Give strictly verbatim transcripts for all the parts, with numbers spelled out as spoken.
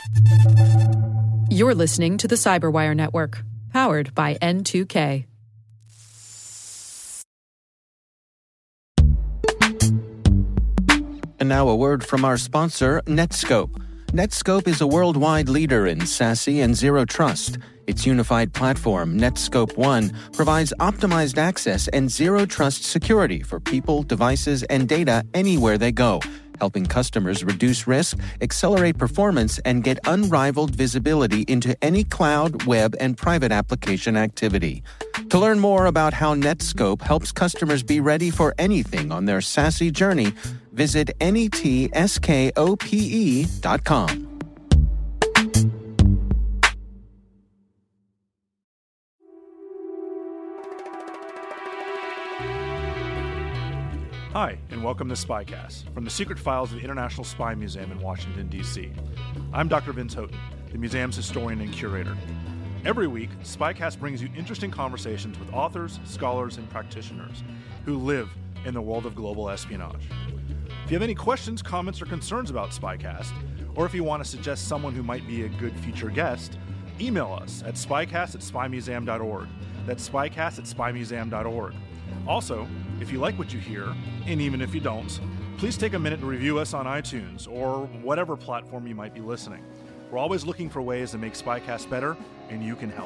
You're listening to the Cyberwire Network, powered by N two K. And now a word from our sponsor, Netskope. Netskope is a worldwide leader in SASE and Zero Trust. Its unified platform, Netskope One, provides optimized access and Zero Trust security for people, devices, and data anywhere they go, helping customers reduce risk, accelerate performance, and get unrivaled visibility into any cloud, web, and private application activity. To learn more about how Netskope helps customers be ready for anything on their SASE journey, visit netskope dot com. Hi, and welcome to SpyCast, from the secret files of the International Spy Museum in Washington, D C I'm Doctor Vince Houghton, the museum's historian and curator. Every week, SpyCast brings you interesting conversations with authors, scholars, and practitioners who live in the world of global espionage. If you have any questions, comments, or concerns about SpyCast, or if you want to suggest someone who might be a good future guest, email us at spycast at spy museum dot org. That's spycast at spy museum dot org. Also, if you like what you hear, and even if you don't, please take a minute to review us on iTunes or whatever platform you might be listening. We're always looking for ways to make SpyCast better, and you can help.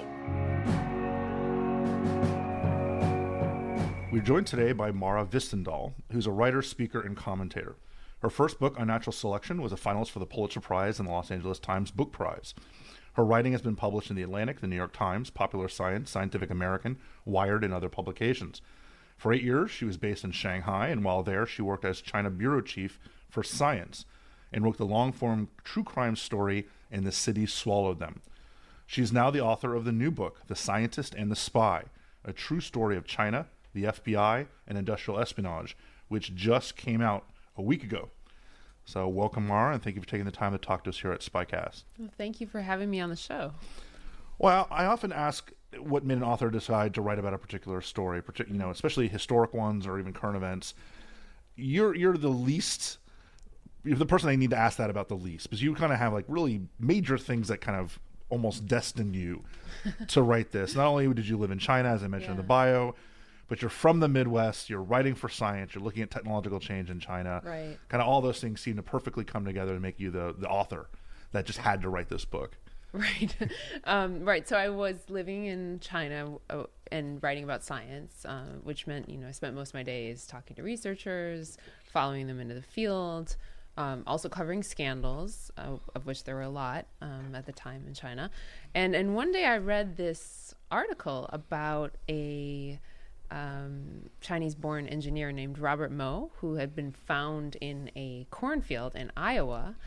We're joined today by Mara Hvistendahl, who's a writer, speaker, and commentator. Her first book, Unnatural Selection, was a finalist for the Pulitzer Prize and the Los Angeles Times Book Prize. Her writing has been published in The Atlantic, The New York Times, Popular Science, Scientific American, Wired, and other publications. For eight years, she was based in Shanghai, and while there, she worked as China bureau chief for Science and wrote the long-form true crime story And the City Swallowed Them. She is now the author of the new book, The Scientist and the Spy, a true story of China, the F B I, and industrial espionage, which just came out a week ago. So welcome, Mara, and thank you for taking the time to talk to us here at SpyCast. Well, thank you for having me on the show. Well, I often ask what made an author decide to write about a particular story, you know, especially historic ones or even current events. You're you're the least, you're the person I need to ask that about the least, because you kind of have like really major things that kind of almost destined you to write this. Not only did you live in China, as I mentioned yeah. in the bio, but you're from the Midwest, you're writing for science, you're looking at technological change in China. Right. Kind of all those things seem to perfectly come together to make you the, the author that just had to write this book. Right. um, right. So I was living in China uh, and writing about science, uh, which meant, you know, I spent most of my days talking to researchers, following them into the field, um, also covering scandals, uh, of which there were a lot um, at the time in China. And, and one day I read this article about a um, Chinese-born engineer named Robert Mo, who had been found in a cornfield in Iowa.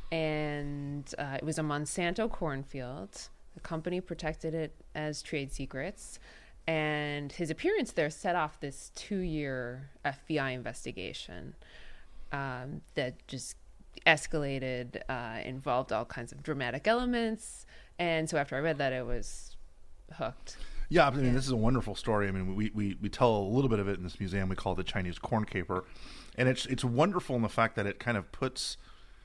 And uh, it was a Monsanto cornfield. The company protected it as trade secrets. And his appearance there set off this two-year F B I investigation um, that just escalated, uh, involved all kinds of dramatic elements. And so after I read that, I was hooked. Yeah, I mean, yeah. This is a wonderful story. I mean, we, we, we tell a little bit of it in this museum. We call it the Chinese corn caper. And it's it's wonderful in the fact that it kind of puts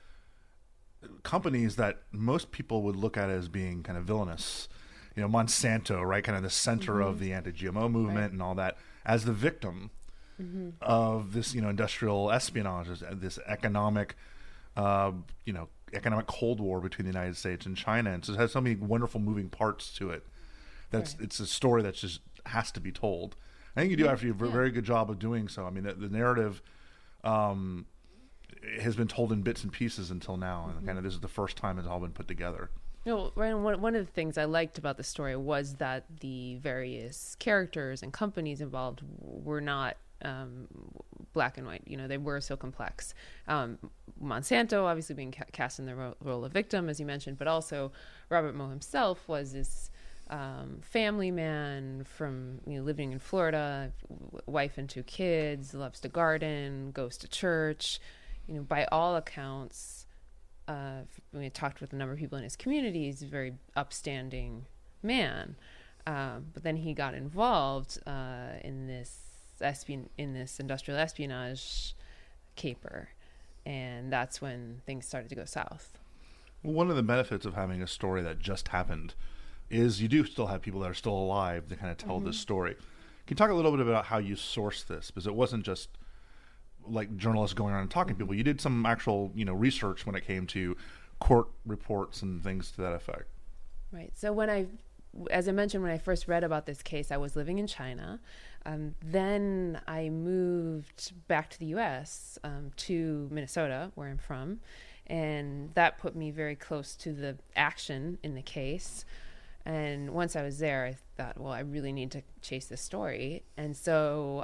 companies that most people would look at as being kind of villainous, you know, Monsanto, right, kind of the center mm-hmm. of the anti-G M O movement right. and all that, as the victim mm-hmm. of this, you know, industrial espionage, this economic, uh, you know, economic Cold War between the United States and China. And so it has so many wonderful moving parts to it. That's right. It's a story that just has to be told. I think you do actually a yeah. very good job of doing so. I mean, the, the narrative um, has been told in bits and pieces until now, and mm-hmm. kind of this is the first time it's all been put together. You know, Ryan, one, one of the things I liked about the story was that the various characters and companies involved were not um, black and white. You know, they were so complex. Um, Monsanto obviously being ca- cast in the ro- role of victim, as you mentioned, but also Robert Mo himself was this um, family man from, you know, living in Florida, w- wife and two kids, loves to garden, goes to church. You know, by all accounts, uh, when we talked with a number of people in his community, he's a very upstanding man. Um, but then he got involved uh, in this espion- in this industrial espionage caper, and that's when things started to go south. Well, one of the benefits of having a story that just happened is you do still have people that are still alive to kind of tell mm-hmm. this story. Can you talk a little bit about how you sourced this? Because it wasn't just like journalists going around and talking to people. You did some actual, you know, research when it came to court reports and things to that effect. Right. So when I, as I mentioned, when I first read about this case, I was living in China. Um, then I moved back to the U S, um, to Minnesota, where I'm from. And that put me very close to the action in the case. And once I was there, I thought, well, I really need to chase this story. And so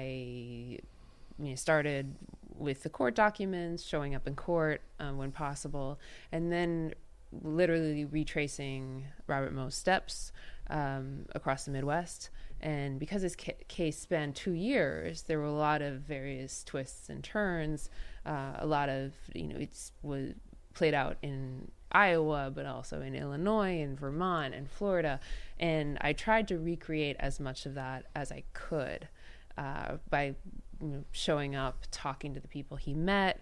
I you know, started with the court documents, showing up in court um, when possible, and then literally retracing Robert Moe's steps um, across the Midwest. And because this ca- case spanned two years, there were a lot of various twists and turns. Uh, a lot of, you know, it was played out in Iowa, but also in Illinois and Vermont and Florida. And I tried to recreate as much of that as I could uh, by you know, showing up, talking to the people he met,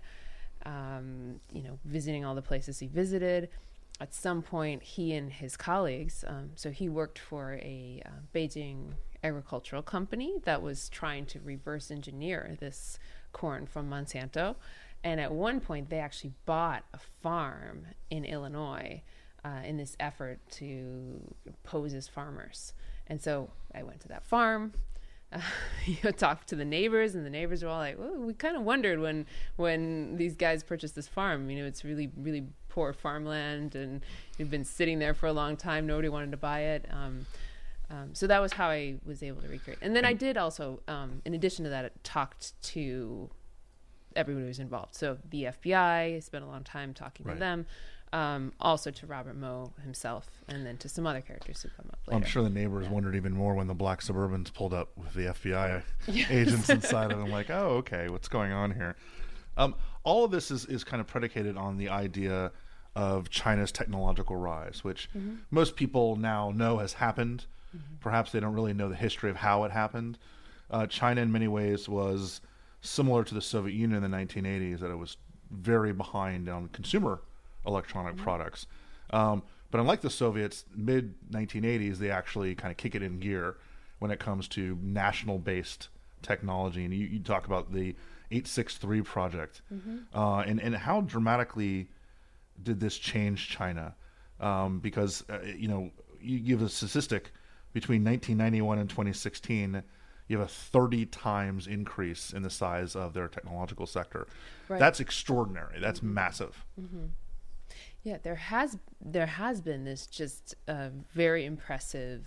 um, you know, visiting all the places he visited. At some point, he and his colleagues, um, so he worked for a uh, Beijing agricultural company that was trying to reverse engineer this corn from Monsanto. And at one point, they actually bought a farm in Illinois uh, in this effort to pose as farmers. And so I went to that farm, uh, you know, talked to the neighbors, and the neighbors were all like, well, we kind of wondered when when these guys purchased this farm. You know, it's really, really poor farmland, and it had been sitting there for a long time. Nobody wanted to buy it. Um, um, so that was how I was able to recreate. And then I did also, um, in addition to that, it talked to everybody who was involved. So the F B I, I spent a long time talking right. to them, um, also to Robert Moe himself, and then to some other characters who come up later. I'm sure the neighbors yeah. wondered even more when the black Suburbans pulled up with the F B I yes. agents inside of them, like, oh, okay, what's going on here? Um, all of this is, is kind of predicated on the idea of China's technological rise, which mm-hmm. most people now know has happened. Mm-hmm. Perhaps they don't really know the history of how it happened. Uh, China, in many ways, was similar to the Soviet Union in the nineteen eighties, that it was very behind on consumer electronic mm-hmm. products. Um, but unlike the Soviets, mid nineteen eighties, they actually kind of kick it in gear when it comes to national-based technology. And you, you talk about the eight sixty-three project. Mm-hmm. Uh, and, and how dramatically did this change China? Um, because, uh, you know, you give a statistic between nineteen ninety-one and twenty sixteen, you have a thirty times increase in the size of their technological sector. Right. That's extraordinary. That's mm-hmm. massive. Mm-hmm. Yeah, there has there has been this just uh, very impressive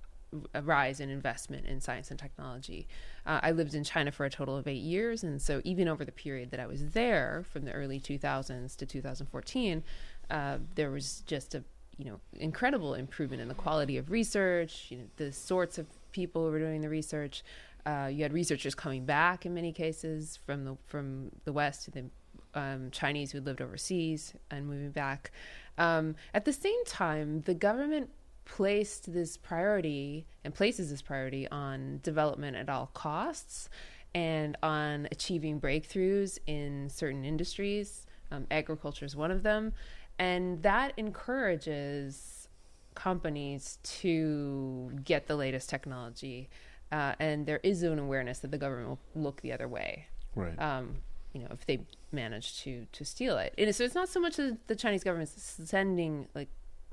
rise in investment in science and technology. Uh, I lived in China for a total of eight years, and so even over the period that I was there, from the early two thousands to two thousand fourteen, uh, there was just a you know incredible improvement in the quality of research. You know, the sorts of people who were doing the research. Uh, you had researchers coming back in many cases from the from the West to the um, Chinese who lived overseas and moving back. Um, at the same time, the government placed this priority and places this priority on development at all costs and on achieving breakthroughs in certain industries. Um, agriculture is one of them. And that encourages companies to get the latest technology. Uh, and there is an awareness that the government will look the other way. Right. Um, you know, if they manage to to steal it. And so it's not so much that the Chinese government is sending like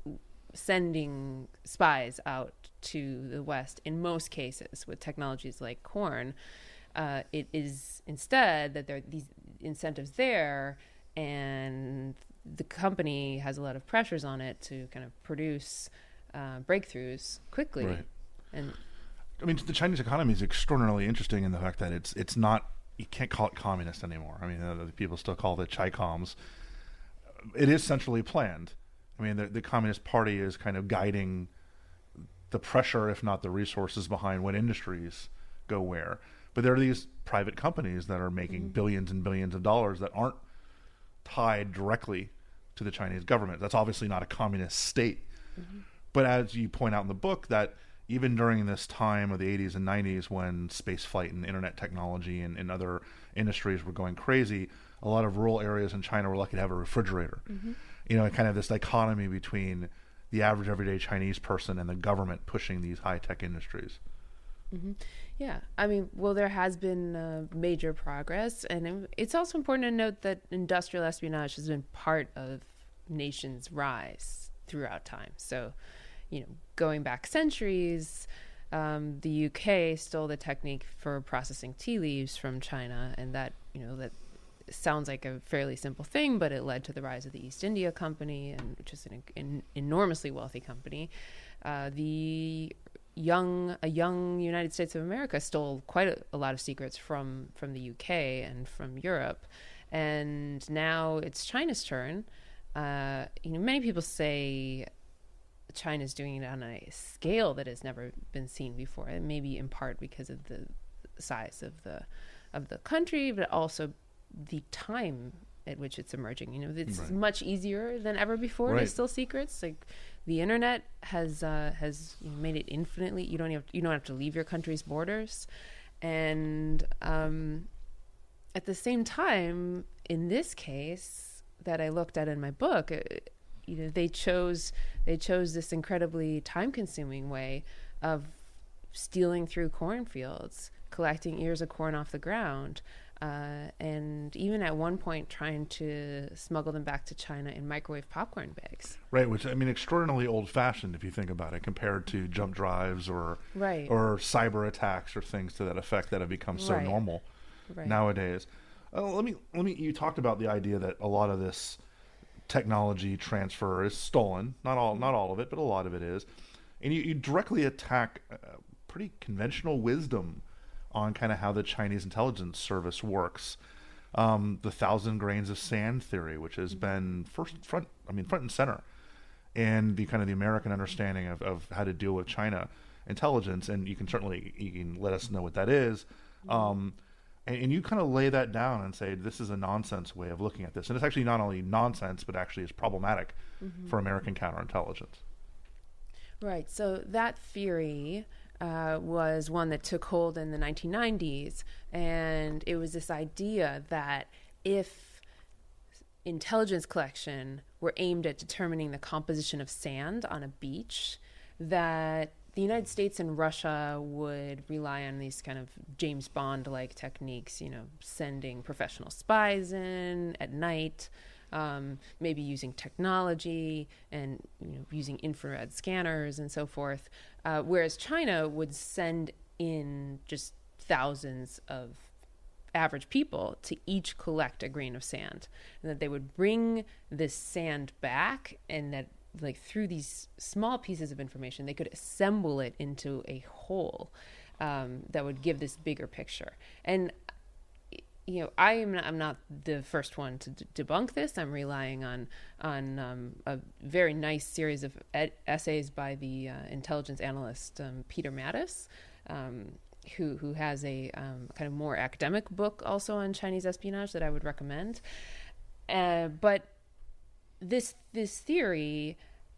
sending spies out to the West. In most cases, with technologies like corn, uh, it is instead that there are these incentives there, and the company has a lot of pressures on it to kind of produce uh, breakthroughs quickly. Right. And I mean, the Chinese economy is extraordinarily interesting in the fact that it's it's not, you can't call it communist anymore. I mean, uh, people still call it Chi-Coms. It is centrally planned. I mean, the, the Communist Party is kind of guiding the pressure, if not the resources, behind what industries go where. But there are these private companies that are making mm-hmm. billions and billions of dollars that aren't tied directly to the Chinese government. That's obviously not a communist state. Mm-hmm. But as you point out in the book, that even during this time of the eighties and nineties, when space flight and internet technology and, and other industries were going crazy, a lot of rural areas in China were lucky to have a refrigerator. Mm-hmm. you know, kind of this dichotomy between the average everyday Chinese person and the government pushing these high-tech industries. Mm-hmm. Yeah, I mean, well, there has been uh, major progress, and it's also important to note that industrial espionage has been part of nations' rise throughout time. So, you know, going back centuries, um, the U K stole the technique for processing tea leaves from China, and that, you know, that sounds like a fairly simple thing, but it led to the rise of the East India Company, and which is an, an enormously wealthy company. Uh, the young a young United States of America stole quite a, a lot of secrets from from the U K and from Europe, and now it's China's turn. Uh, you know, many people say China's doing it on a scale that has never been seen before, and maybe in part because of the size of the of the country, but also the time at which it's emerging. You know, it's right. much easier than ever before right. to steal secrets. Like the internet has uh, has made it infinitely. You don't have you don't have to leave your country's borders, and um, at the same time, in this case that I looked at in my book, it, you know, they chose they chose this incredibly time-consuming way of stealing through cornfields, collecting ears of corn off the ground, uh, and even at one point trying to smuggle them back to China in microwave popcorn bags. Right, which, I mean, extraordinarily old-fashioned if you think about it, compared to jump drives or right. or cyber attacks or things to that effect that have become so right. normal right. nowadays. Uh, let me let me. You talked about the idea that a lot of this technology transfer is stolen. Not all, not all of it, but a lot of it is. And you, you directly attack uh, pretty conventional wisdom on kind of how the Chinese intelligence service works. Um, the thousand grains of sand theory, which has been first front, I mean front and center, in the kind of the American understanding of, of how to deal with China intelligence. And you can certainly you can let us know what that is. Um, And, and you kind of lay that down and say, this is a nonsense way of looking at this. And it's actually not only nonsense, but actually is problematic mm-hmm. for American counterintelligence. Right. So that theory uh, was one that took hold in the nineteen nineties. And it was this idea that if intelligence collection were aimed at determining the composition of sand on a beach, that the United States and Russia would rely on these kind of James Bond-like techniques, you know, sending professional spies in at night, um, maybe using technology and, you know, using infrared scanners and so forth, uh, whereas China would send in just thousands of average people to each collect a grain of sand, and that they would bring this sand back, and that like through these small pieces of information, they could assemble it into a whole um, that would give this bigger picture. And, you know, I am not, I'm not the first one to d- debunk this. I'm relying on on um, a very nice series of ed- essays by the uh, intelligence analyst um, Peter Mattis, um, who who has a um, kind of more academic book also on Chinese espionage that I would recommend. Uh, but This this theory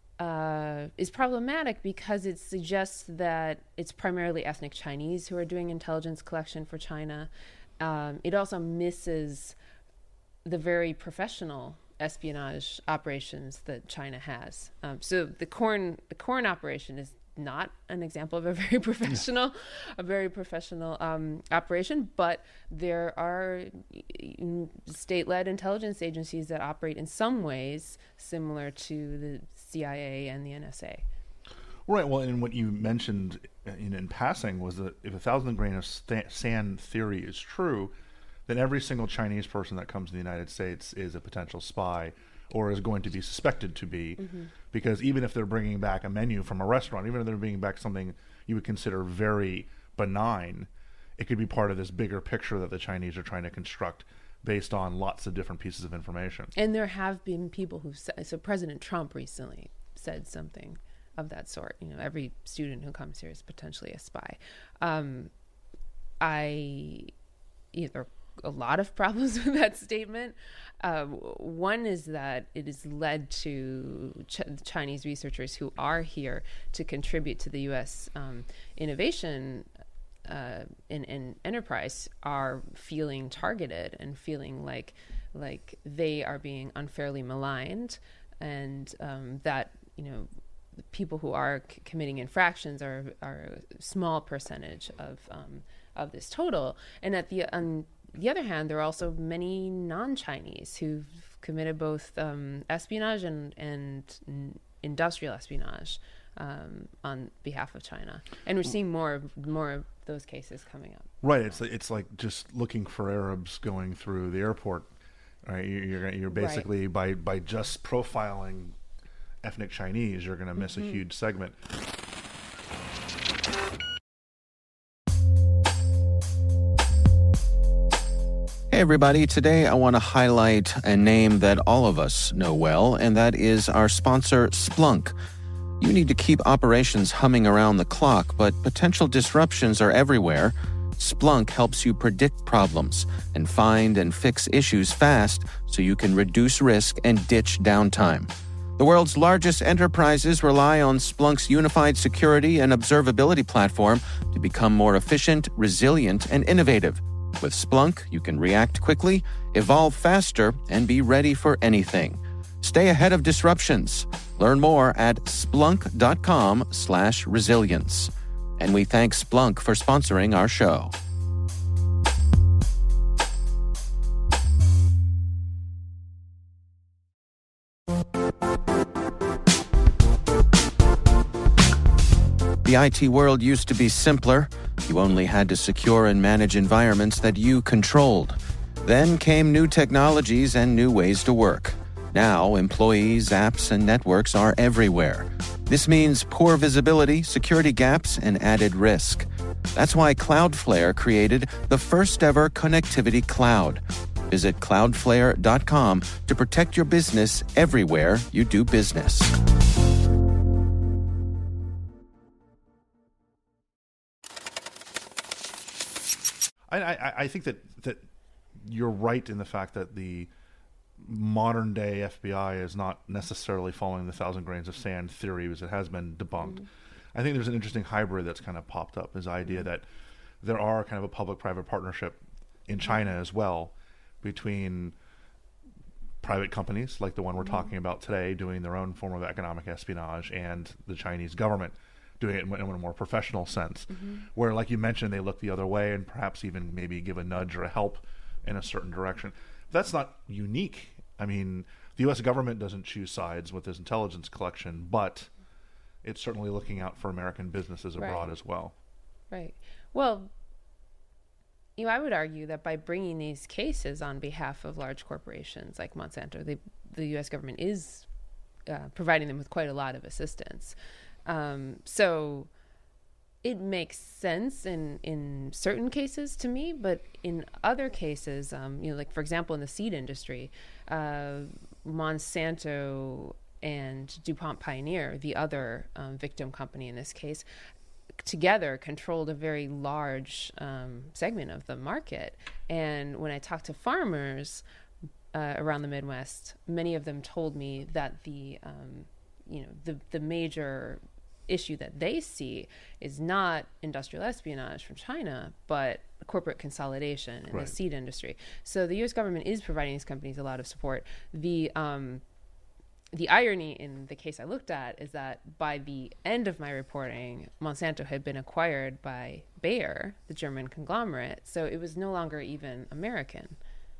uh, is problematic because it suggests that it's primarily ethnic Chinese who are doing intelligence collection for China. Um, it also misses the very professional espionage operations that China has. Um, so the corn the corn operation is not an example of a very professional, a very professional um, operation, but there are state-led intelligence agencies that operate in some ways similar to the C I A and the N S A. Right. Well, and what you mentioned in, in passing was that if a thousand grain of st- sand theory is true, then every single Chinese person that comes to the United States is a potential spy, or is going to be suspected to be, mm-hmm. because even if they're bringing back a menu from a restaurant, even if they're bringing back something you would consider very benign, it could be part of this bigger picture that the Chinese are trying to construct based on lots of different pieces of information. And there have been people who said, so President Trump recently said something of that sort. You know, every student who comes here is potentially a spy. Um, I, you know, there are a lot of problems with that statement. Uh, one is that it has led to Ch- Chinese researchers who are here to contribute to the U S um, innovation uh, in, in enterprise are feeling targeted and feeling like like they are being unfairly maligned and um, that you know people who are c- committing infractions are are a small percentage of um, of this total. And at the on the other hand, there are also many non-Chinese who've committed both um, espionage and and n- industrial espionage um, on behalf of China, and we're seeing more more of those cases coming up. Right. It's it's like just looking for Arabs going through the airport. Right. You're you're basically right. by by just profiling ethnic Chinese, you're going to miss mm-hmm. a huge segment. Hey everybody, today I want to highlight a name that all of us know well, and that is our sponsor, Splunk. You need to keep operations humming around the clock, but potential disruptions are everywhere. Splunk helps you predict problems and find and fix issues fast so you can reduce risk and ditch downtime. The world's largest enterprises rely on Splunk's unified security and observability platform to become more efficient, resilient, and innovative. With Splunk, you can react quickly, evolve faster, and be ready for anything. Stay ahead of disruptions. Learn more at splunk.com slash resilience. And we thank Splunk for sponsoring our show. The I T world used to be simpler. You only had to secure and manage environments that you controlled. Then came new technologies and new ways to work. Now, employees, apps, and networks are everywhere. This means poor visibility, security gaps, and added risk. That's why Cloudflare created the first-ever connectivity cloud. Visit cloudflare dot com to protect your business everywhere you do business. I, I, I think that, that you're right in the fact that the modern day F B I is not necessarily following the thousand grains of sand theory as it has been debunked. Mm-hmm. I think there's an interesting hybrid that's kind of popped up, is the idea that there are kind of a public-private partnership in China as well between private companies like the one we're mm-hmm. talking about today doing their own form of economic espionage and the Chinese government doing it in a more professional sense, mm-hmm. where, like you mentioned, they look the other way and perhaps even maybe give a nudge or a help in a certain direction. That's not unique. I mean, the U S government doesn't choose sides with this intelligence collection, but it's certainly looking out for American businesses abroad right. as well. Right. Well, you know, I would argue that by bringing these cases on behalf of large corporations like Monsanto, they, the U S government is uh, providing them with quite a lot of assistance. Um, so it makes sense in, in certain cases to me, but in other cases, um, you know, like for example, in the seed industry, uh, Monsanto and DuPont Pioneer, the other um, victim company in this case, together controlled a very large um, segment of the market. And when I talked to farmers uh, around the Midwest, many of them told me that the, um, you know, the the major issue that they see is not industrial espionage from China, but corporate consolidation in right. the seed industry. So the U S government is providing these companies a lot of support. The um, the irony in the case I looked at is that by the end of my reporting, Monsanto had been acquired by Bayer, the German conglomerate, so it was no longer even American.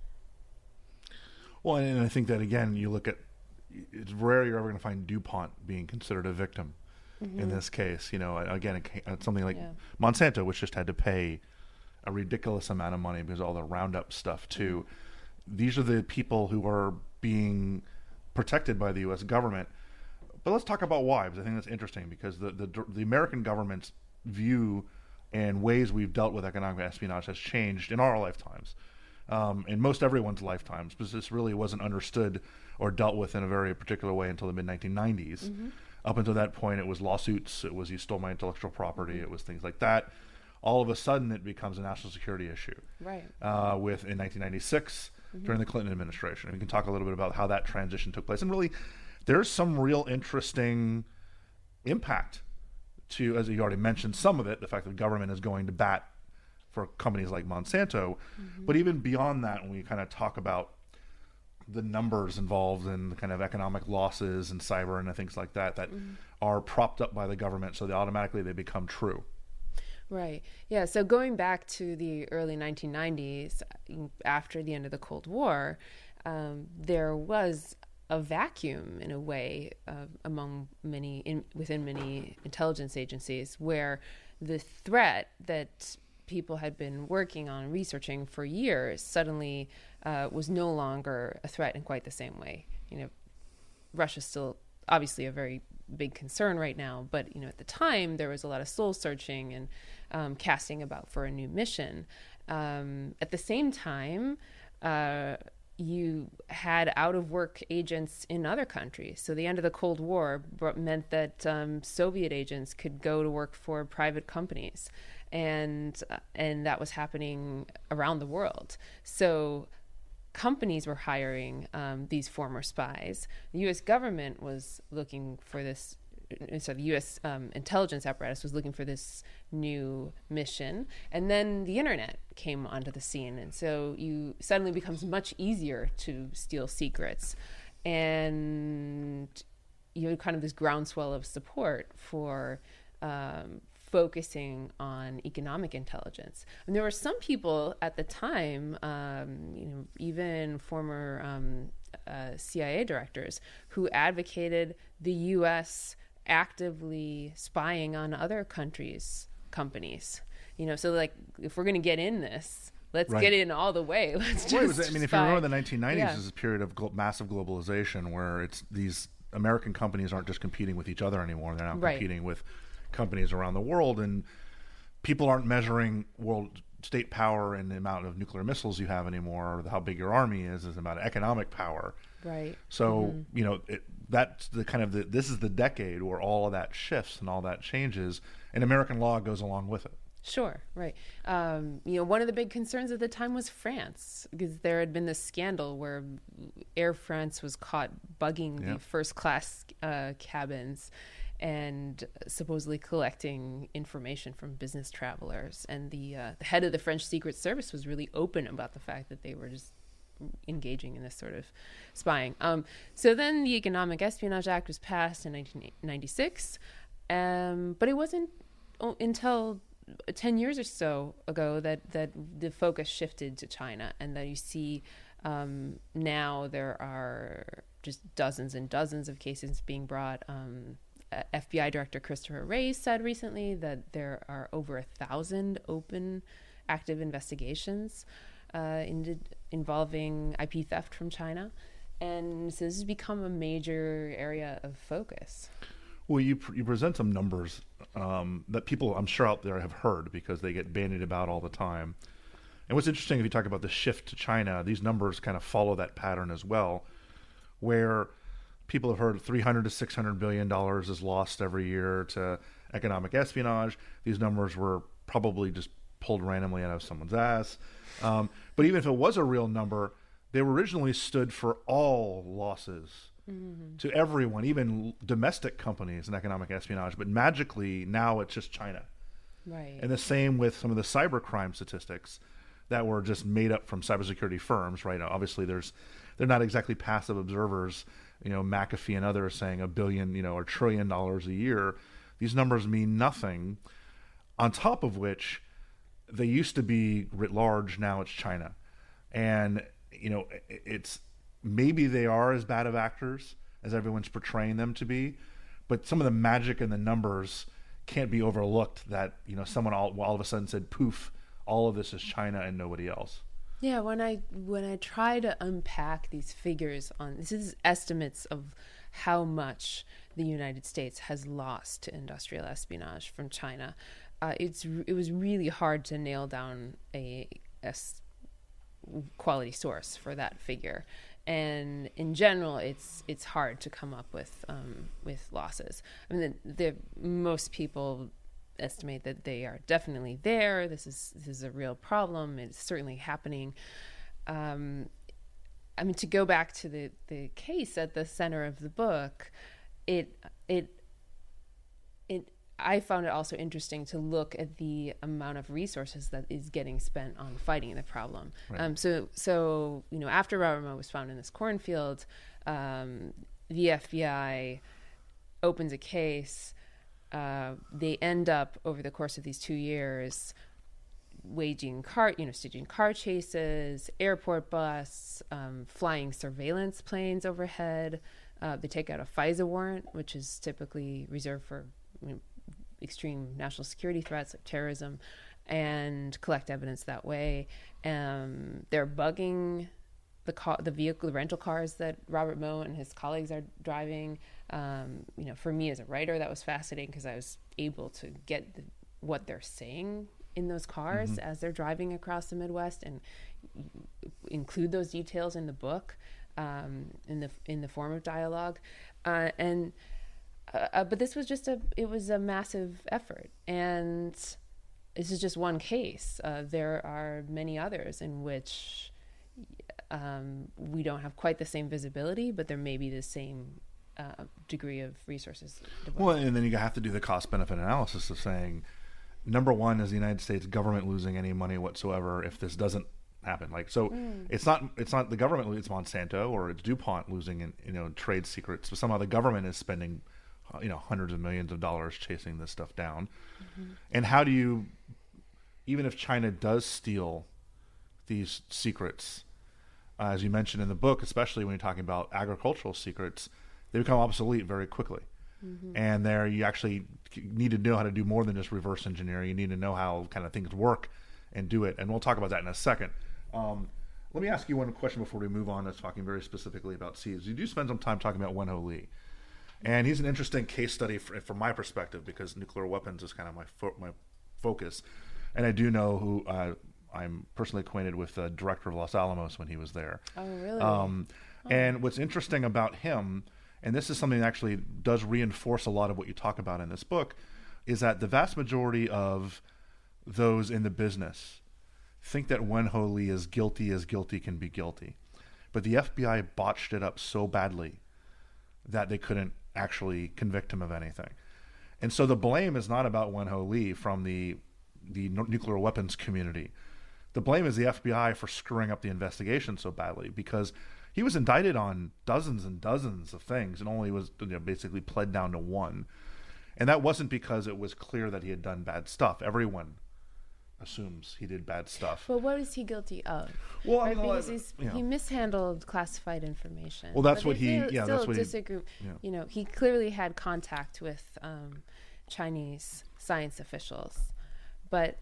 Well, and I think that, again, you look at, it's rare you're ever going to find DuPont being considered a victim. Mm-hmm. In this case, you know, again, it's something like yeah. Monsanto, which just had to pay a ridiculous amount of money because of all the Roundup stuff too. Mm-hmm. These are the people who are being protected by the U S government. But let's talk about why, because I think that's interesting, because the, the, the American government's view and ways we've dealt with economic espionage has changed in our lifetimes, um, in most everyone's lifetimes, because this really wasn't understood or dealt with in a very particular way until the mid nineteen nineties. Mm-hmm. Up until that point, it was lawsuits, it was you stole my intellectual property, it was things like that. All of a sudden, it becomes a national security issue. Right. Uh, with in nineteen ninety-six, mm-hmm. during the Clinton administration. We can talk a little bit about how that transition took place. And really, there's some real interesting impact to, as you already mentioned, some of it, the fact that government is going to bat for companies like Monsanto. Mm-hmm. But even beyond that, when we kind of talk about the numbers involved in the kind of economic losses and cyber and things like that that Mm-hmm. are propped up by the government, so they automatically they become true. Right. Yeah. So going back to the early nineteen nineties, after the end of the Cold War, um, there was a vacuum in a way uh, among many in, within many intelligence agencies where the threat that people had been working on researching for years suddenly uh, was no longer a threat in quite the same way. You know, Russia's still obviously a very big concern right now, but you know, at the time there was a lot of soul searching and um, casting about for a new mission. Um, at the same time, uh, you had out-of-work agents in other countries. So the end of the Cold War brought, meant that um, Soviet agents could go to work for private companies, and uh, and that was happening around the world. So companies were hiring um, these former spies. The U S government was looking for this. So the U S um, intelligence apparatus was looking for this new mission, and then the internet came onto the scene, and so you suddenly becomes much easier to steal secrets, and you had kind of this groundswell of support for um, focusing on economic intelligence. And there were some people at the time, um, you know, even former um, uh, C I A directors, who advocated the U S actively spying on other countries' companies. You know, so like if we're going to get in this, let's Right. get in all the way. Let's Well, it just was, I mean, if spy. you remember, the nineteen nineties Yeah. is a period of glo- massive globalization where it's these American companies aren't just competing with each other anymore. They're now Right. competing with companies around the world, and people aren't measuring world state power and the amount of nuclear missiles you have anymore, or how big your army is, is about economic power. Right. So, you know, it, that's the kind of the, this is the decade where all of that shifts and all that changes, and American law goes along with it. Sure, right. Um, you know, one of the big concerns at the time was France, because there had been this scandal where Air France was caught bugging Yeah. the first class uh, cabins and supposedly collecting information from business travelers. And the, uh, the head of the French Secret Service was really open about the fact that they were just engaging in this sort of spying. Um, so then the Economic Espionage Act was passed in nineteen ninety-six, um, but it wasn't o- until ten years or so ago that, that the focus shifted to China, and that you see um, now there are just dozens and dozens of cases being brought. Um, F B I Director Christopher Wray said recently that there are over a thousand open, active investigations uh, in, involving I P theft from China. And so this has become a major area of focus. Well, you pr- you present some numbers um, that people, I'm sure, out there have heard because they get bandied about all the time. And what's interesting, if you talk about the shift to China, these numbers kind of follow that pattern as well, where people have heard three hundred to six hundred billion dollars is lost every year to economic espionage. These numbers were probably just pulled randomly out of someone's ass. Um, but even if it was a real number, they originally stood for all losses. Mm-hmm. To everyone, even domestic companies in economic espionage, but magically now it's just China. Right. And the same with some of the cybercrime statistics that were just made up from cybersecurity firms, right? Now, obviously, there's they're not exactly passive observers. You know, McAfee and others saying a billion, you know, or trillion dollars a year. These numbers mean nothing. On top of which, they used to be writ large. Now it's China, and you know, it's. Maybe they are as bad of actors as everyone's portraying them to be, but some of the magic in the numbers can't be overlooked that, you know, someone all, all of a sudden said, poof, all of this is China and nobody else. Yeah, when I when I try to unpack these figures on this is estimates of how much the United States has lost to industrial espionage from China, uh, it's it was really hard to nail down a, a s- quality source for that figure. And in general, it's it's hard to come up with um, with losses. I mean, the, the most people estimate that they are definitely there. This is this is a real problem. It's certainly happening. Um, I mean, to go back to the, the case at the center of the book, it it it I found it also interesting to look at the amount of resources that is getting spent on fighting the problem. Right. Um, so, so you know, after Robert Moe was found in this cornfield, um, the F B I opens a case. Uh, they end up over the course of these two years waging car, you know, staging car chases, airport busts, um, flying surveillance planes overhead. Uh, they take out a FISA warrant, which is typically reserved for you know, extreme national security threats like terrorism, and collect evidence that way. Um, they're bugging the car, the vehicle, the rental cars that Robert Moe and his colleagues are driving. Um, you know, for me as a writer, that was fascinating because I was able to get the, what they're saying in those cars mm-hmm. as they're driving across the Midwest, and include those details in the book, um, in the in the form of dialogue, uh, and uh, but this was just a it was a massive effort, and this is just one case. Uh, there are many others in which um, we don't have quite the same visibility, but there may be the same uh, degree of resources devoted. Well, and then you have to do the cost-benefit analysis of saying, number one, is the United States government losing any money whatsoever if this doesn't happen? Like, so mm. it's not it's not the government, it's Monsanto or it's DuPont losing in, you know, trade secrets, but somehow the government is spending, you know, hundreds of millions of dollars chasing this stuff down. Mm-hmm. And how do you, even if China does steal these secrets, uh, as you mentioned in the book, especially when you're talking about agricultural secrets, they become obsolete very quickly. Mm-hmm. And there you actually need to know how to do more than just reverse engineering. You need to know how kind of things work and do it. And we'll talk about that in a second. Um, let me ask you one question before we move on to talking very specifically about seeds. You do spend some time talking about Wen-Ho Lee. And he's an interesting case study for, from my perspective, because nuclear weapons is kind of my fo- my focus. And I do know who uh, I'm personally acquainted with the director of Los Alamos when he was there. Oh, really? Um, oh. And what's interesting about him, and this is something that actually does reinforce a lot of what you talk about in this book, is that the vast majority of those in the business think that Wen-Ho Lee is guilty as guilty can be guilty. But the F B I botched it up so badly that they couldn't actually convict him of anything. And so the blame is not about Wen-Ho Lee from the, the nuclear weapons community. The blame is the F B I for screwing up the investigation so badly, because he was indicted on dozens and dozens of things and only was, you know, basically pled down to one. And that wasn't because it was clear that he had done bad stuff. Everyone assumes he did bad stuff. But what is he guilty of? Well, right? I mean, because well, he's, you know. he mishandled classified information. Well, that's but what he. Still, yeah, still that's what disagree. he. Yeah. You know, he clearly had contact with um, Chinese science officials, but.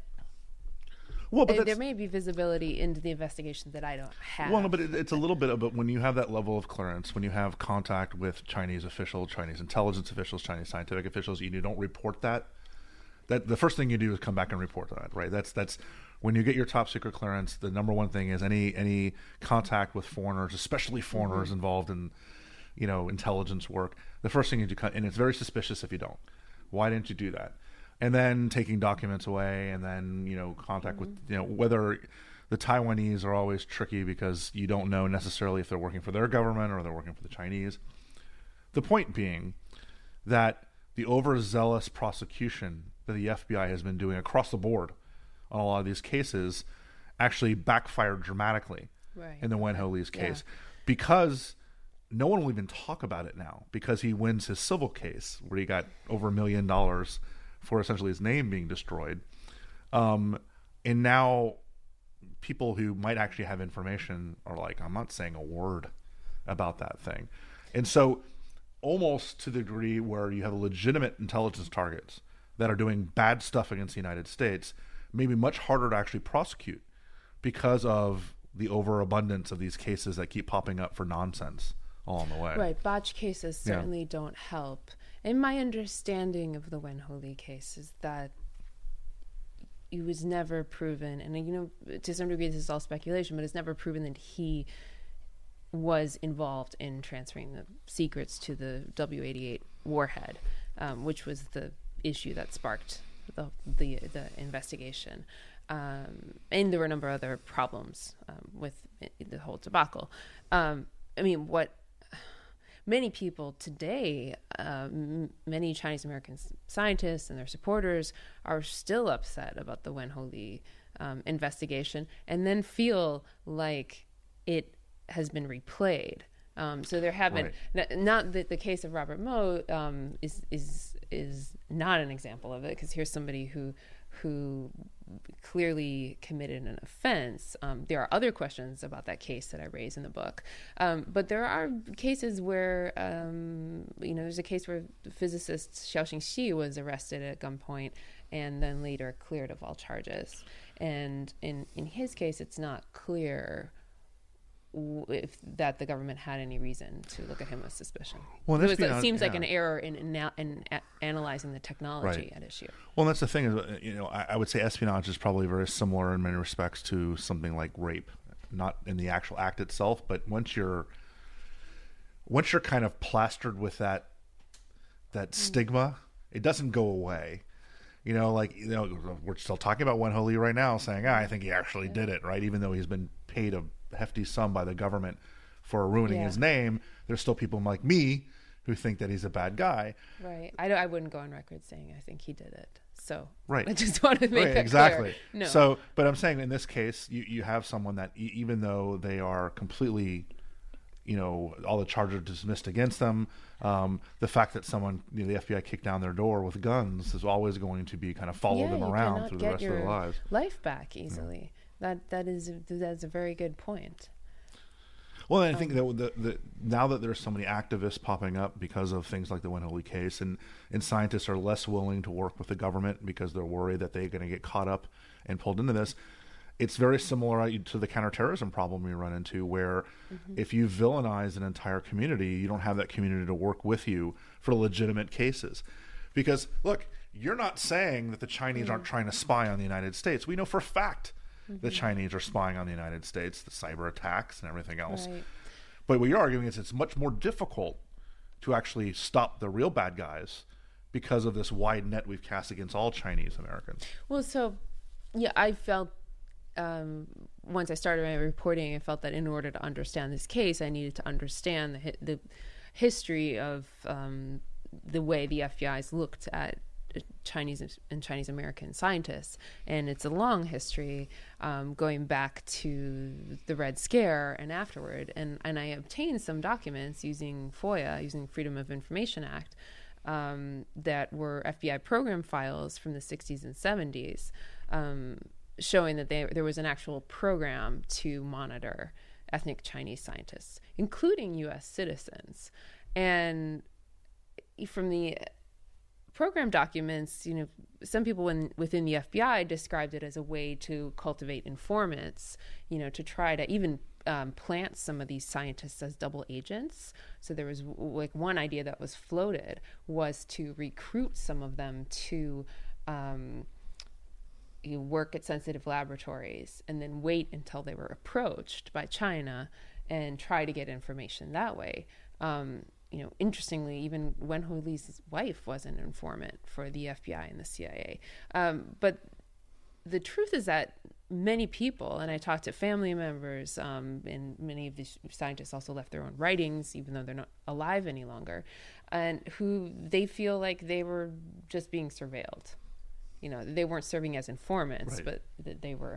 Well, but there may be visibility into the investigation that I don't have. Well, no, but it, it's a little bit of, but when you have that level of clearance, when you have contact with Chinese officials, Chinese intelligence officials, Chinese scientific officials, you don't report that. That the first thing you do is come back and report that, right? That's that's when you get your top secret clearance. The number one thing is any any contact with foreigners, especially foreigners mm-hmm. involved in, you know, intelligence work. The first thing you do, and it's very suspicious if you don't. Why didn't you do that? And then taking documents away, and then, you know, contact mm-hmm. with, you know, whether the Taiwanese are always tricky because you don't know necessarily if they're working for their government or they're working for the Chinese. The point being that the overzealous prosecution that the F B I has been doing across the board on a lot of these cases actually backfired dramatically right. in the Wen-Ho Lee's yeah. case, because no one will even talk about it now, because he wins his civil case where he got over a million dollars for essentially his name being destroyed. Um, and now people who might actually have information are like, I'm not saying a word about that thing. And so almost to the degree where you have legitimate intelligence targets that are doing bad stuff against the United States, maybe much harder to actually prosecute because of the overabundance of these cases that keep popping up for nonsense along the way. Right. Botch cases certainly yeah. don't help. And my understanding of the Wen-Ho Lee case is that it was never proven, and you know, to some degree this is all speculation, but it's never proven that he was involved in transferring the secrets to the W eighty-eight warhead, um, which was the issue that sparked the the, the investigation. Um, and there were a number of other problems um, with the whole debacle. Um, I mean, what... many people today, uh, m- many Chinese American s- scientists and their supporters are still upset about the Wen Ho Lee um, investigation, and then feel like it has been replayed. Um, so there have been Right. n- not that the case of Robert Moe um, is is is not an example of it, because here's somebody who who clearly committed an offense. Um, there are other questions about that case that I raise in the book, um, but there are cases where um, you know there's a case where the physicist Xiaoxing Xi was arrested at gunpoint and then later cleared of all charges. And in in his case, it's not clear if that the government had any reason to look at him with suspicion. Well, it, let's was, be it hon- seems like yeah. an error in, in, in a- analyzing the technology Right. at issue. Well, that's the thing is, uh, you know, I, I would say espionage is probably very similar in many respects to something like rape, not in the actual act itself, but once you're once you're kind of plastered with that that Mm. stigma, it doesn't go away. You know, like you know, we're still talking about Wen Ho Lee right now, saying, ah, "I think he actually did it," right? Even though he's been paid a hefty sum by the government for ruining Yeah. his name, there's still people like me who think that he's a bad guy. Right. I, don't, I wouldn't go on record saying I think he did it. So Right. I just want to make Right, that exactly. clear. No. So, but I'm saying in this case, you, you have someone that e- even though they are completely, you know, all the charges are dismissed against them, um, the fact that someone, you know, the F B I kicked down their door with guns is always going to be kind of follow yeah, them you around cannot through the get rest of your their lives. life back easily. That that is that's a very good point. Well, I think that the, the, now that there's so many activists popping up because of things like the Wen Ho Lee case, and, and scientists are less willing to work with the government because they're worried that they're going to get caught up and pulled into this, it's very similar to the counterterrorism problem we run into, where mm-hmm. if you villainize an entire community, you don't have that community to work with you for legitimate cases. Because, look, you're not saying that the Chinese mm-hmm. aren't trying to spy on the United States. We know for a fact the Chinese are spying on the United States, the cyber attacks and everything else. Right. But what you're arguing is it's much more difficult to actually stop the real bad guys because of this wide net we've cast against all Chinese Americans. Well, so, yeah, I felt um, once I started my reporting, I felt that in order to understand this case, I needed to understand the, hi- the history of um, the way the F B I's looked at Chinese and Chinese American scientists, and it's a long history um, going back to the Red Scare and afterward. And and I obtained some documents using FOIA, using Freedom of Information Act, um, that were F B I program files from the sixties and seventies, um, showing that they, there was an actual program to monitor ethnic Chinese scientists, including U S citizens, and from the program documents, you know, some people in, within the F B I described it as a way to cultivate informants, you know, to try to even um, plant some of these scientists as double agents. So there was like one idea that was floated was to recruit some of them to um, you know, work at sensitive laboratories and then wait until they were approached by China and try to get information that way. Um, You know, interestingly, even Wen Ho Lee's wife was an informant for the F B I and the C I A. Um, but the truth is that many people, and I talked to family members, um, and many of these scientists also left their own writings, even though they're not alive any longer, and who they feel like they were just being surveilled. You know, they weren't serving as informants, Right. but that they were.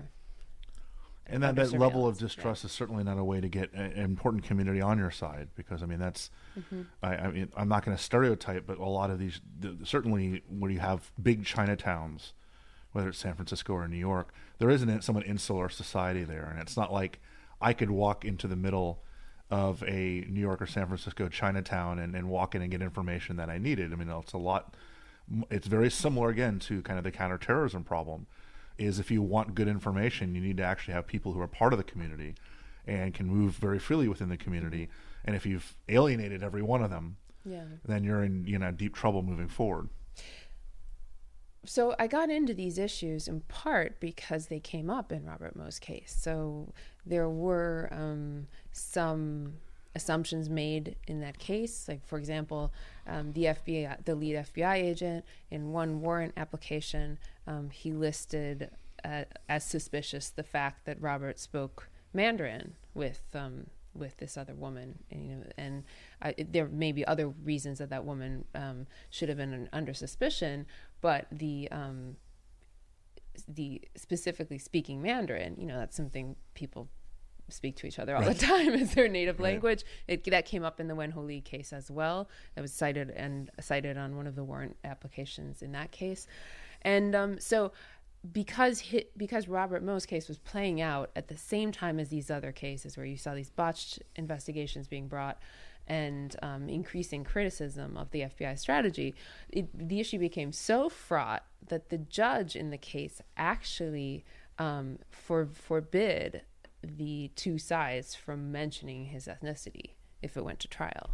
And that, that level of surveillance, distrust yeah. is certainly not a way to get a- an important community on your side, because I mean that's, Mm-hmm. I, I mean I'm not going to stereotype, but a lot of these, the, certainly when you have big Chinatowns, whether it's San Francisco or New York, there is an somewhat insular society there, and it's not like I could walk into the middle of a New York or San Francisco Chinatown and, and walk in and get information that I needed. I mean it's a lot, it's very similar again to kind of the counterterrorism problem. Is if you want good information, you need to actually have people who are part of the community and can move very freely within the community. And if you've alienated every one of them, Yeah. then you're in you know deep trouble moving forward. So I got into these issues in part because they came up in Robert Moe's case. So there were um, some assumptions made in that case. Like, for example, um, the F B I, the lead F B I agent, in one warrant application, um, he listed uh, as suspicious the fact that Robert spoke Mandarin with um, with this other woman, and, you know, and uh, there may be other reasons that that woman um, should have been under suspicion, but the um, the specifically speaking Mandarin, you know, that's something people speak to each other all right. the time as their native right. language. It, that came up in the Wen Ho Lee case as well. That was cited and cited on one of the warrant applications in that case. And um, so because he, because Robert Mo's case was playing out at the same time as these other cases where you saw these botched investigations being brought and um, increasing criticism of the F B I strategy, it, the issue became so fraught that the judge in the case actually um, for, forbid the two sides from mentioning his ethnicity if it went to trial.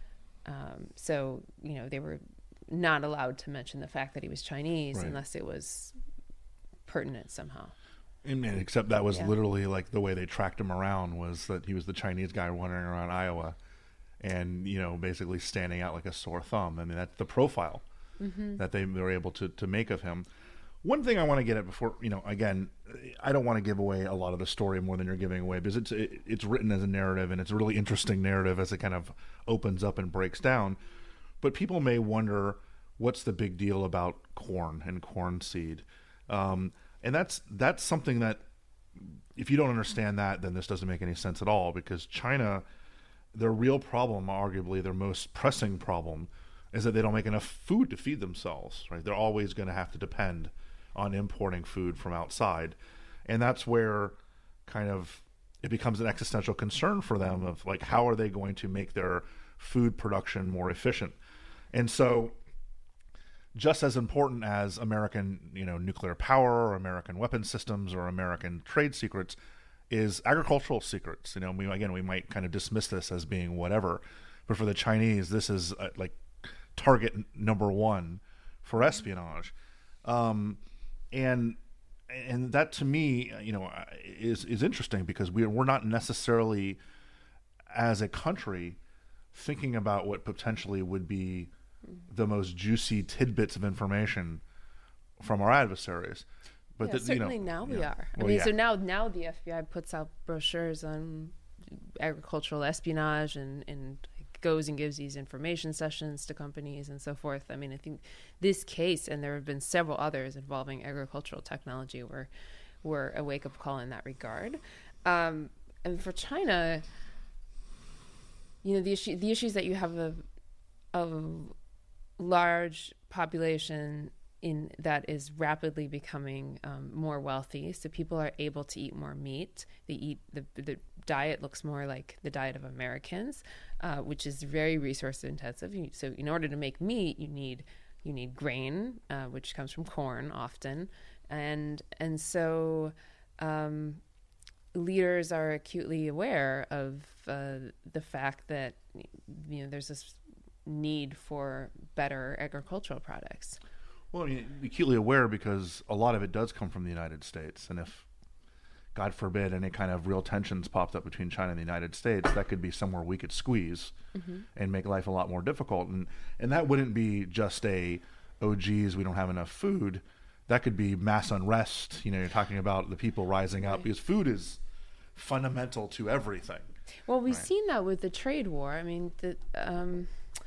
Um, so, you know, they were not allowed to mention the fact that he was Chinese right. unless it was pertinent somehow. And, and except that was yeah. literally like the way they tracked him around was that he was the Chinese guy wandering around Iowa and, you know, basically standing out like a sore thumb. I mean, that's the profile mm-hmm. that they were able to, to make of him. One thing I want to get at before, you know, again, I don't want to give away a lot of the story more than you're giving away because it's it, it's written as a narrative and it's a really interesting narrative as it kind of opens up and breaks down. But people may wonder what's the big deal about corn and corn seed. Um, and that's that's something that if you don't understand that, then this doesn't make any sense at all because China, their real problem, arguably their most pressing problem, is that they don't make enough food to feed themselves, right? They're always going to have to depend on importing food from outside. And that's where kind of it becomes an existential concern for them of like, how are they going to make their food production more efficient? And so just as important as American, you know, nuclear power or American weapon systems or American trade secrets is agricultural secrets. You know, we, again, we might kind of dismiss this as being whatever, but for the Chinese, this is uh, like target number one for espionage. Um, and and that to me, you know, is is interesting because we're we're not necessarily as a country thinking about what potentially would be the most juicy tidbits of information from our adversaries. But yeah, the, certainly you know, now we yeah. are. I well, mean, yeah. so now now the F B I puts out brochures on agricultural espionage and and goes and gives these information sessions to companies and so forth. I mean, I think this case, and there have been several others involving agricultural technology, were were a wake-up call in that regard. Um, and for China, you know, the issue the issues that you have a a large population in that is rapidly becoming um, more wealthy, so people are able to eat more meat. They eat the the diet looks more like the diet of Americans, uh, which is very resource intensive. So in order to make meat, you need you need grain, uh, which comes from corn often, and and so um, leaders are acutely aware of uh, the fact that you know there's this need for better agricultural products. Well, I mean, acutely aware because a lot of it does come from the United States. And if, God forbid, any kind of real tensions popped up between China and the United States, that could be somewhere we could squeeze mm-hmm. and make life a lot more difficult. And and that wouldn't be just a, oh, geez, we don't have enough food. That could be mass unrest. You know, you're talking about the people rising up right. because food is fundamental to everything. Well, we've right. seen that with the trade war. I mean, the... Um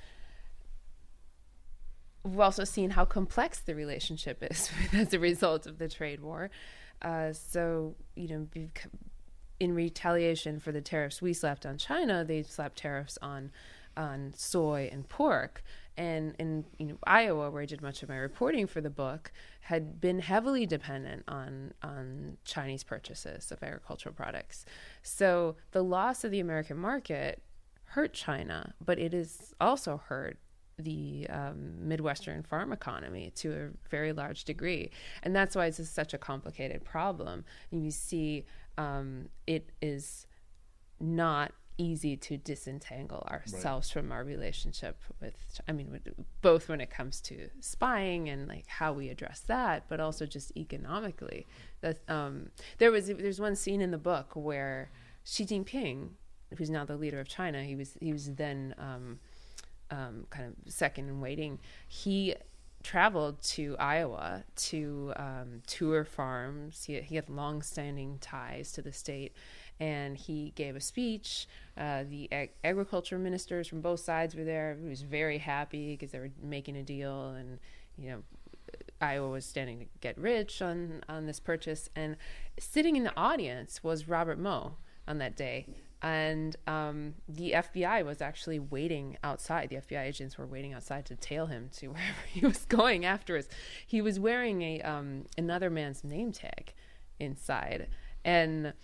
We've also seen how complex the relationship is as a result of the trade war. Uh, so, you know, in retaliation for the tariffs we slapped on China, they slapped tariffs on on soy and pork. And in you know, Iowa, where I did much of my reporting for the book, had been heavily dependent on on Chinese purchases of agricultural products. So the loss of the American market hurt China, but it has also hurt the um, Midwestern farm economy to a very large degree. And that's why it's such a complicated problem. And you see um, it is not easy to disentangle ourselves right. from our relationship with, I mean, with, both when it comes to spying and like how we address that, but also just economically. That um, there was there's one scene in the book where Xi Jinping, who's now the leader of China, he was he was then um, Um, kind of second in waiting, he traveled to Iowa to um, tour farms. He, he had long-standing ties to the state, and he gave a speech. Uh, the ag- agriculture ministers from both sides were there. He was very happy because they were making a deal, and you know, Iowa was standing to get rich on on this purchase. And sitting in the audience was Robert Moe on that day. And um, the F B I was actually waiting outside. The F B I agents were waiting outside to tail him to wherever he was going afterwards. He was wearing a um, another man's name tag inside, and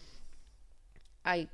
I,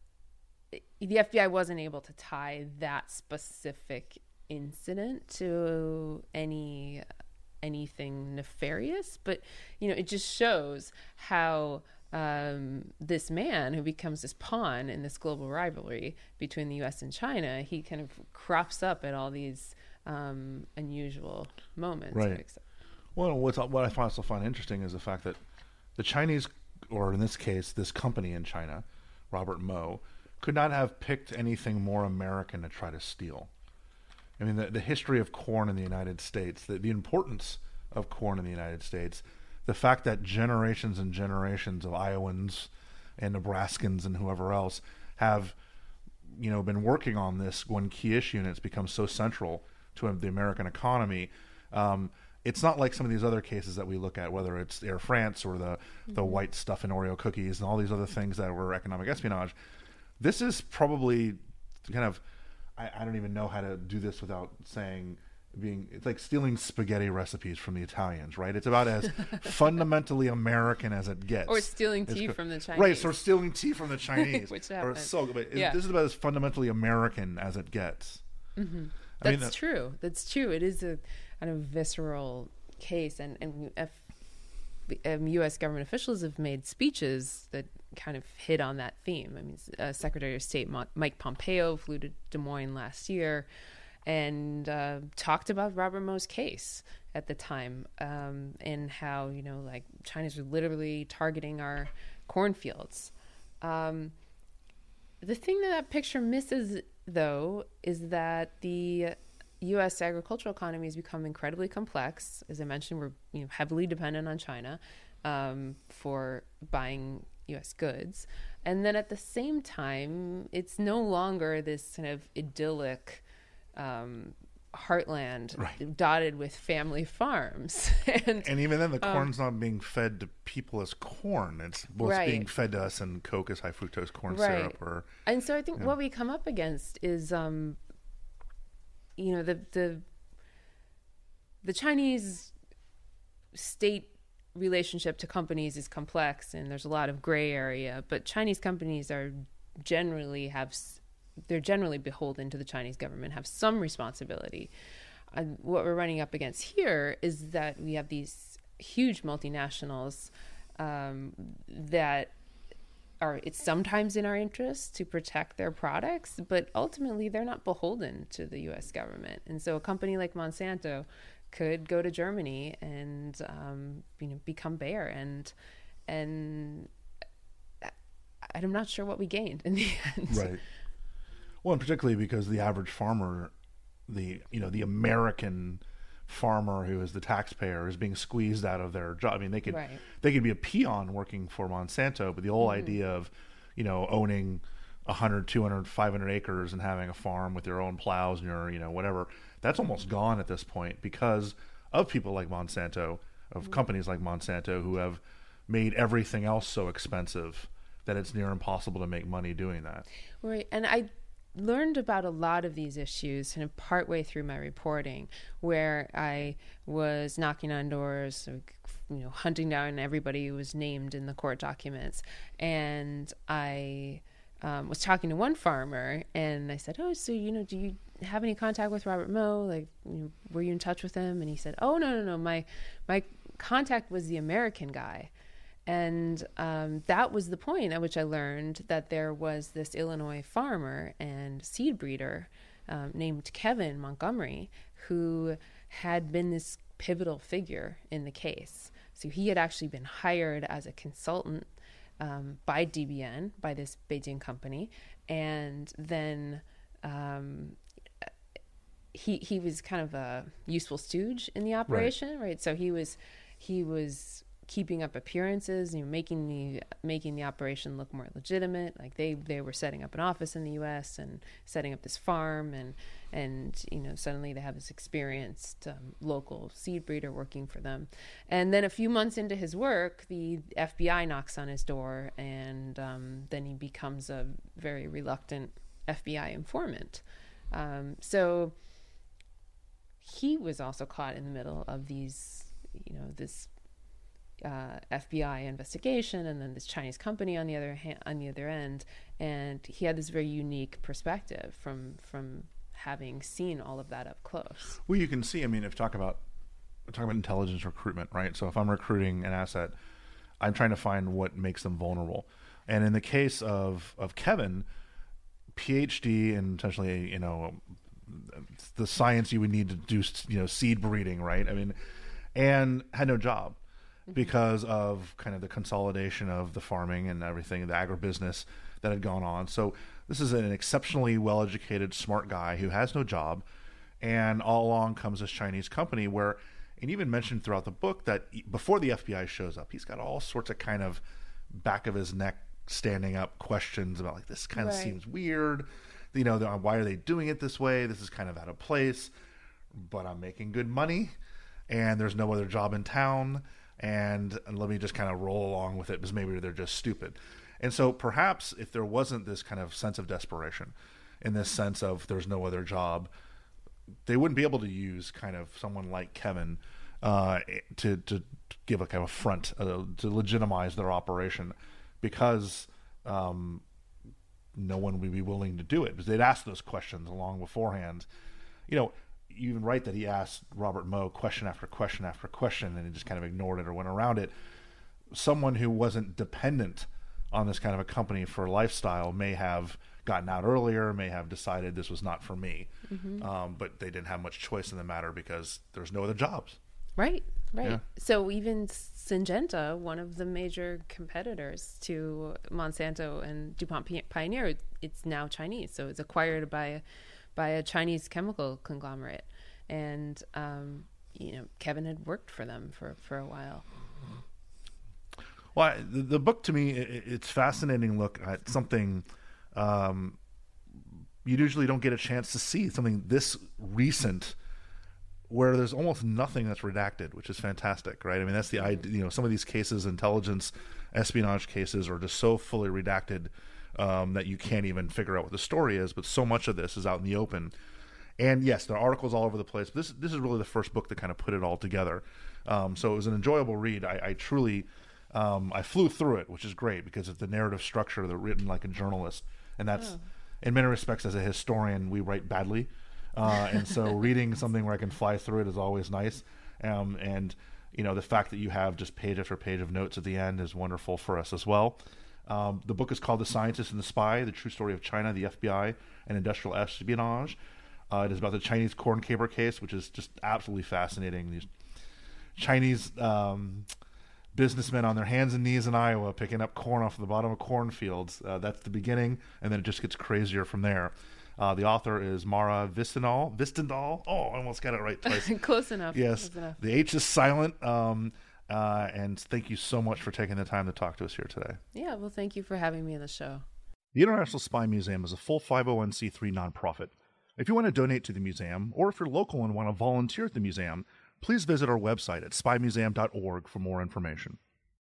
the F B I wasn't able to tie that specific incident to any anything nefarious. But you know, it just shows how. Um, this man who becomes this pawn in this global rivalry between the U S and China, he kind of crops up at all these um, unusual moments. Right. Well, what's, what I also find interesting is the fact that the Chinese, or in this case, this company in China, Robert Moe, could not have picked anything more American to try to steal. I mean, the, the history of corn in the United States, the, the importance of corn in the United States, the fact that generations and generations of Iowans and Nebraskans and whoever else have, you know, been working on this one key issue, and it's become so central to the American economy. Um, it's not like some of these other cases that we look at, whether it's Air France or the, mm-hmm. the white stuff in Oreo cookies and all these other things that were economic espionage. This is probably kind of, I, I don't even know how to do this without saying... being it's like stealing spaghetti recipes from the Italians, right? It's about as fundamentally American as it gets. Or stealing tea it's, from the Chinese. Right, so stealing tea from the Chinese. Which happens. Or so, but yeah. This is about as fundamentally American as it gets. Mm-hmm. I That's mean, uh, true. That's true. It is a kind of visceral case, and, and F, um, U S government officials have made speeches that kind of hit on that theme. I mean, uh, Secretary of State Mo- Mike Pompeo flew to Des Moines last year and uh, talked about Robert Moe's case at the time, um, and how, you know, like China's were literally targeting our cornfields. Um, the thing that that picture misses, though, is that the U S agricultural economy has become incredibly complex. As I mentioned, we're you know, heavily dependent on China um, for buying U S goods. And then at the same time, it's no longer this kind of idyllic um heartland right. dotted with family farms. and and even then the um, corn's not being fed to people as corn. It's what's right. being fed to us in Coke as high fructose corn right. syrup. Or and so I think you know. what we come up against is um you know the the the Chinese state relationship to companies is complex, and there's a lot of gray area, but Chinese companies are generally have they're generally beholden to the Chinese government, have some responsibility. And what we're running up against here is that we have these huge multinationals um, that are, it's sometimes in our interest to protect their products, but ultimately they're not beholden to the U S government. And so a company like Monsanto could go to Germany and um, you know, become Bayer, and and I'm not sure what we gained in the end. Right. Well, and particularly because the average farmer, the you know the American farmer who is the taxpayer, is being squeezed out of their job. I mean, they could right. they could be a peon working for Monsanto, but the whole mm-hmm. idea of you know owning one hundred, two hundred, five hundred acres and having a farm with your own plows and your you know whatever, that's almost gone at this point because of people like Monsanto, of mm-hmm. companies like Monsanto who have made everything else so expensive that it's near impossible to make money doing that. Right, and I learned about a lot of these issues kind of partway through my reporting, where I was knocking on doors, you know, hunting down everybody who was named in the court documents. And I um, was talking to one farmer, and I said, oh, so, you know, do you have any contact with Robert Moe? Like, you know, were you in touch with him? And he said, oh, no, no, no. My, my contact was the American guy. And um, that was the point at which I learned that there was this Illinois farmer and seed breeder um, named Kevin Montgomery, who had been this pivotal figure in the case. So he had actually been hired as a consultant um, by D B N, by this Beijing company, and then um, he he was kind of a useful stooge in the operation, right? right? So he was he was. keeping up appearances, you know, making the making the operation look more legitimate. Like they they were setting up an office in the U S and setting up this farm, and and you know suddenly they have this experienced um, local seed breeder working for them. And then a few months into his work, the F B I knocks on his door, and um, then he becomes a very reluctant F B I informant. Um, so he was also caught in the middle of these, you know, this uh, F B I investigation, and then this Chinese company on the other hand, on the other end, and he had this very unique perspective from from having seen all of that up close. Well, you can see. I mean, if you talk about talking about intelligence recruitment, right? So if I'm recruiting an asset, I'm trying to find what makes them vulnerable. And in the case of of Kevin, PhD and potentially, you know, the science you would need to do, you know, seed breeding, right? I mean, and had no job because of kind of the consolidation of the farming and everything, the agribusiness that had gone on. So this is an exceptionally well-educated, smart guy who has no job, and all along comes this Chinese company where, and even mentioned throughout the book that before the F B I shows up, he's got all sorts of kind of back of his neck standing up questions about like, this kind of Right. seems weird. You know, why are they doing it this way? This is kind of out of place, but I'm making good money and there's no other job in town. And, and let me just kind of roll along with it because maybe they're just stupid. And so perhaps if there wasn't this kind of sense of desperation, in this sense of there's no other job, they wouldn't be able to use kind of someone like Kevin uh, to, to give a kind of a front, uh, to legitimize their operation, because um, no one would be willing to do it because they'd ask those questions long beforehand. You know, you even write that he asked Robert Moe question after question after question, and he just kind of ignored it or went around it. Someone who wasn't dependent on this kind of a company for lifestyle may have gotten out earlier, may have decided this was not for me. Mm-hmm. Um, but they didn't have much choice in the matter because there's no other jobs. Right, right. Yeah. So even Syngenta, one of the major competitors to Monsanto and DuPont Pioneer, it's now Chinese. So it's acquired by, by a Chinese chemical conglomerate. And, um, you know, Kevin had worked for them for, for a while. Well, I, the, the book to me, it, it's fascinating look at something um, you usually don't get a chance to see, something this recent, where there's almost nothing that's redacted, which is fantastic, right? I mean, that's the idea. You know, some of these cases, intelligence, espionage cases, are just so fully redacted um, that you can't even figure out what the story is. But so much of this is out in the open. And yes, there are articles all over the place. But this this is really the first book that kind of put it all together. Um, so it was an enjoyable read. I, I truly, um, I flew through it, which is great because it's the narrative structure that's written like a journalist, and that's, oh. in many respects, as a historian, we write badly. Uh, and so reading something where I can fly through it is always nice. Um, and, you know, the fact that you have just page after page of notes at the end is wonderful for us as well. Um, the book is called The Scientist and the Spy, The True Story of China, the F B I, and Industrial Espionage. Uh, it is about the Chinese corn caper case, which is just absolutely fascinating. These Chinese um, businessmen on their hands and knees in Iowa picking up corn off the bottom of cornfields. Uh, that's the beginning, and then it just gets crazier from there. Uh, the author is Mara Hvistendahl. Hvistendahl. Oh, I almost got it right twice. Close enough. Yes. Close enough. The H is silent. Um, uh, and thank you so much for taking the time to talk to us here today. Yeah, well, thank you for having me on the show. The International Spy Museum is a full five oh one c three nonprofit. If you want to donate to the museum, or if you're local and want to volunteer at the museum, please visit our website at spy museum dot org for more information.